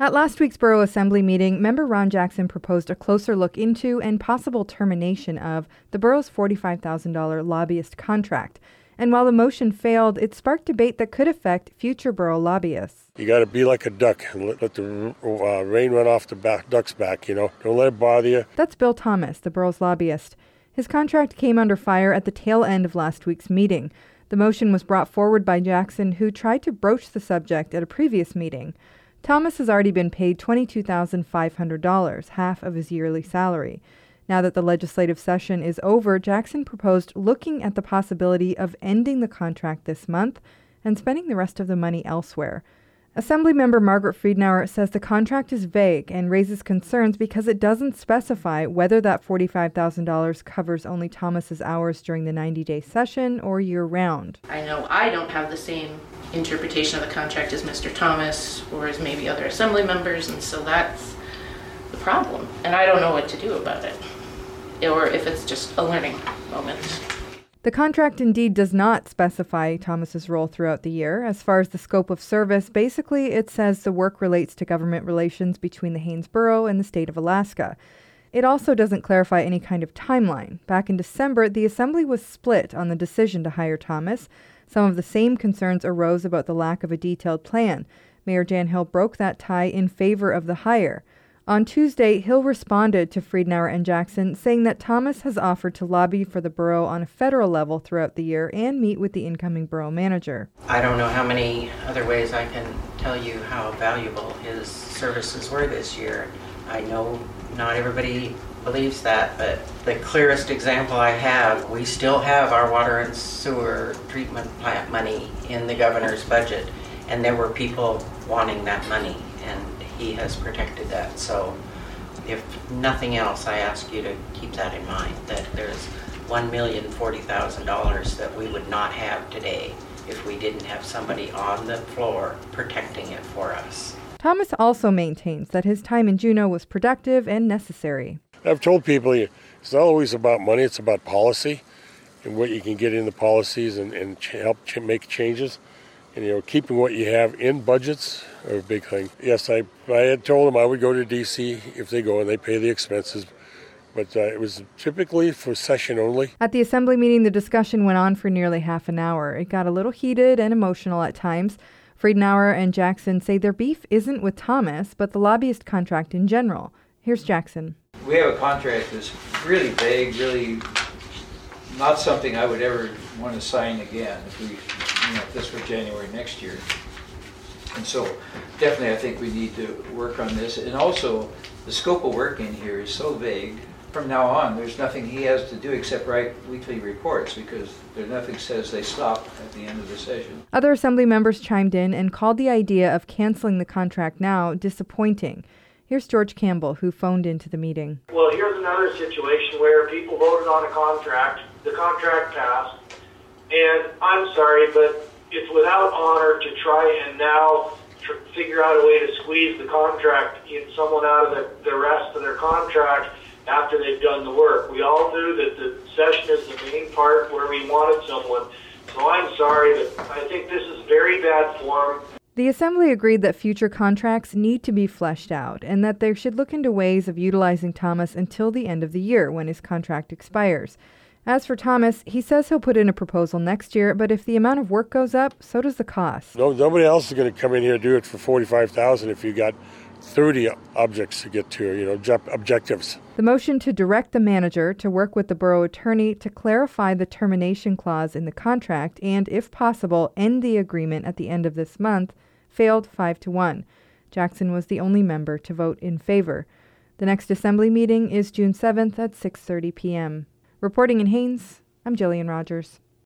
At last week's Borough Assembly meeting, member Ron Jackson proposed a closer look into and possible termination of the borough's $45,000 lobbyist contract. And while the motion failed, it sparked debate that could affect future borough lobbyists. You got to be like a duck and let the rain run off the duck's back, Don't let it bother you. That's Bill Thomas, the borough's lobbyist. His contract came under fire at the tail end of last week's meeting. The motion was brought forward by Jackson, who tried to broach the subject at a previous meeting. Thomas has already been paid $22,500, half of his yearly salary. Now that the legislative session is over, Jackson proposed looking at the possibility of ending the contract this month and spending the rest of the money elsewhere. Assemblymember Margaret Friedenauer says the contract is vague and raises concerns because it doesn't specify whether that $45,000 covers only Thomas's hours during the 90-day session or year-round. I know I don't have the same interpretation of the contract as Mr. Thomas or as maybe other assembly members, and so that's the problem. And I don't know what to do about it, or if it's just a learning moment. The contract indeed does not specify Thomas's role throughout the year. As far as the scope of service, basically it says the work relates to government relations between the Haines Borough and the state of Alaska. It also doesn't clarify any kind of timeline. Back in December, the Assembly was split on the decision to hire Thomas. Some of the same concerns arose about the lack of a detailed plan. Mayor Jan Hill broke that tie in favor of the hire. On Tuesday, Hill responded to Friedenauer and Jackson, saying that Thomas has offered to lobby for the borough on a federal level throughout the year and meet with the incoming borough manager. I don't know how many other ways I can tell you how valuable his services were this year. I know not everybody believes that, but the clearest example I have, we still have our water and sewer treatment plant money in the governor's budget, and there were people wanting that money, and he has protected that. So if nothing else, I ask you to keep that in mind, that there's $1,040,000 that we would not have today if we didn't have somebody on the floor protecting it for us. Thomas also maintains that his time in Juneau was productive and necessary. I've told people it's not always about money, it's about policy and what you can get in the policies and help make changes. And, keeping what you have in budgets are a big thing. Yes, I had told them I would go to D.C. if they go and they pay the expenses, but it was typically for session only. At the Assembly meeting, the discussion went on for nearly half an hour. It got a little heated and emotional at times. Friedenauer and Jackson say their beef isn't with Thomas, but the lobbyist contract in general. Here's Jackson. We have a contract that's really vague, really not something I would ever want to sign again if this were January next year. And so definitely I think we need to work on this. And also the scope of work in here is so vague. From now on, there's nothing he has to do except write weekly reports because there's nothing says they stop at the end of the session. Other Assembly members chimed in and called the idea of canceling the contract now disappointing. Here's George Campbell, who phoned into the meeting. Well, here's another situation where people voted on a contract, the contract passed, and I'm sorry, but it's without honor to try and now figure out a way to squeeze the contract, someone out of the rest of their contract after they've done the work. We all knew that the session is the main part where we wanted someone. So I'm sorry, but I think this is very bad form. The Assembly agreed that future contracts need to be fleshed out and that they should look into ways of utilizing Thomas until the end of the year when his contract expires. As for Thomas, he says he'll put in a proposal next year, but if the amount of work goes up, so does the cost. Nobody else is going to come in here and do it for $45,000 if you got 30 objects to get to, objectives. The motion to direct the manager to work with the borough attorney to clarify the termination clause in the contract and, if possible, end the agreement at the end of this month failed 5-1. Jackson was the only member to vote in favor. The next Assembly meeting is June 7th at 6:30 p.m. Reporting in Haines, I'm Jillian Rogers.